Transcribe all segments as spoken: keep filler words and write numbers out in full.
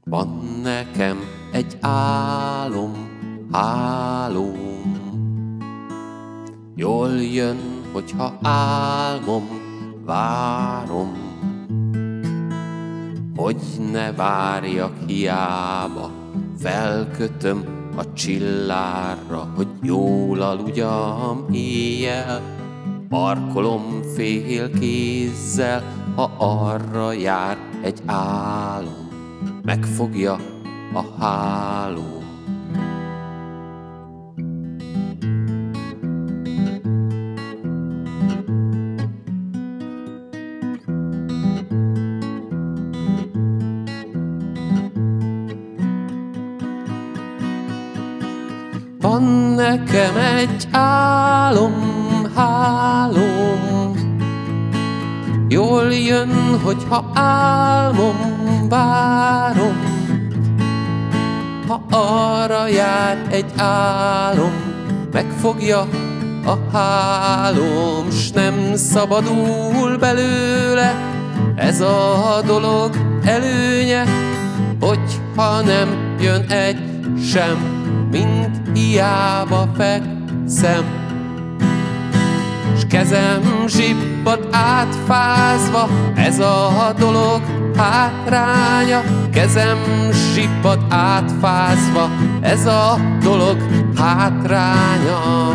Van nekem egy álom, hálóm, jól jön, hogyha álmom, várom, hogy ne várjak hiába, felkötöm a csillárra, hogy jól aludjam éjjel, parkolom fél kézzel, ha arra jár egy álom, megfogja a hálóm. Van nekem egy álom, hálóm, jól jön, hogyha álmom, várom, ha arra jár egy álom, megfogja a hálóm, s nem szabadul belőle ez a dolog előnye, hogyha nem jön egy sem, mint hiába fekszem. S kezem zsibbad átfázva, ez a dolog hátránya. Kezem zsibbad átfázva, ez a dolog hátránya.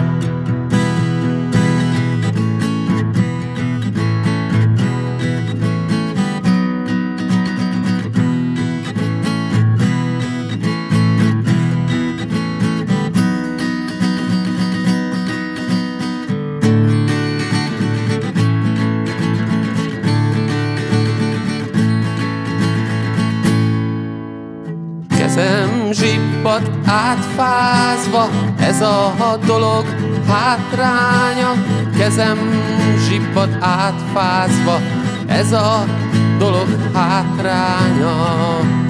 Kezem zsibbad átfázva, ez a dolog hátránya. Kezem zsibbad átfázva, ez a dolog hátránya.